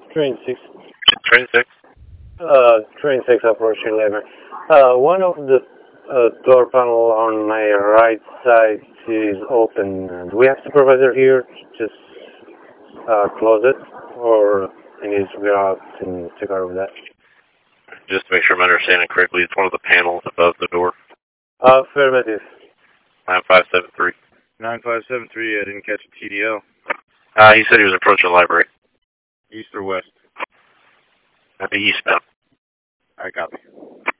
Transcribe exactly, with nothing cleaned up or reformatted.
Train six. Train six. Uh, train six approaching lever. Uh, one of the uh, door panel on my right side is open. Do we have supervisor here? Just uh, close it, or I need to go out and take care of that. Just to make sure I'm understanding correctly, it's one of the panels above the door. Uh, affirmative. nine five seven three. nine five seven three, I didn't catch a T D L. Uh, he said he was approaching the library. East or west? At the eastbound. I copy.